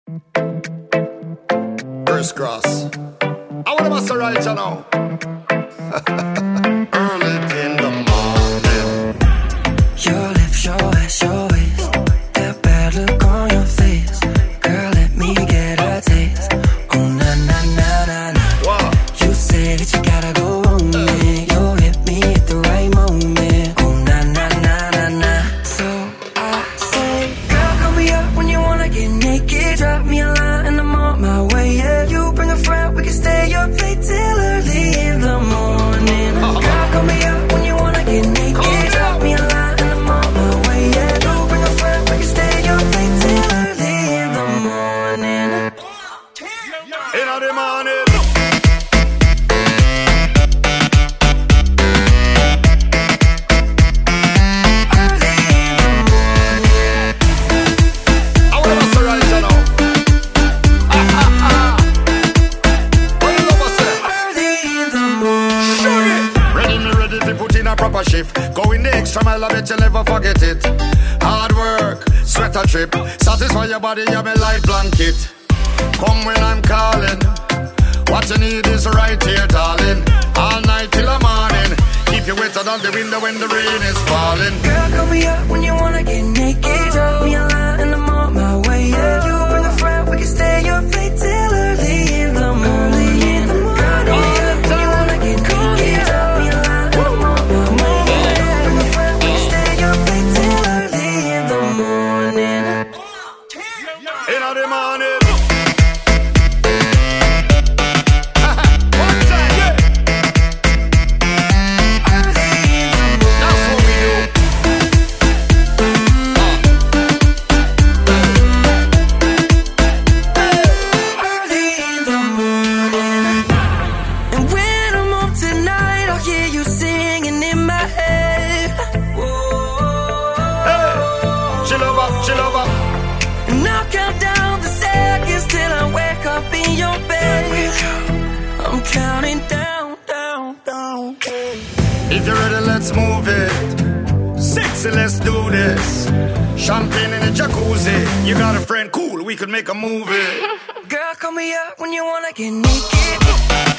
First cross. I want to master right now. Early in the morning. Your lips, your ass, your waist. That bad look on your face. Girl, let me get a taste. Oh, na, na, na, na, na. Wow. You say that you gotta go home, man. You hit me at the right moment. Oh, na, na, na, na, na. So I say, girl, call me up when you wanna get naked. Drop me a line and I'm on my way. Yeah, you bring a friend, we can stay up late till early in the morning. Girl, call me up when you wanna get naked. Drop me a line and I'm on my way. Yeah, you bring a friend, we can stay up late till early in the morning. In the morning. Proper shift, going the extra mile, I bet you never forget it. Hard work, sweat a trip, satisfy your body, you're my light blanket. Come when I'm calling, what you need is right here, darling. All night till the morning, keep you wetter than the window when the rain is falling. Girl, call me up when you wanna get naked. Drop me a line and I'm on my way. Yeah, you bring a friend, we can stay up late till early in the morning. Girl, call me up when you wanna get naked. Drop me a line and I'm on my way. Yeah, bring a friend, we can stay up late till early in the morning. In the morning. Chill over. And I'll count down the seconds till I wake up in your bed. I'm counting down, down, down. If you're ready, let's move it. Sexy, let's do this. Champagne in the jacuzzi. You got a friend, cool, we could make a movie. Girl, call me up when you wanna get naked.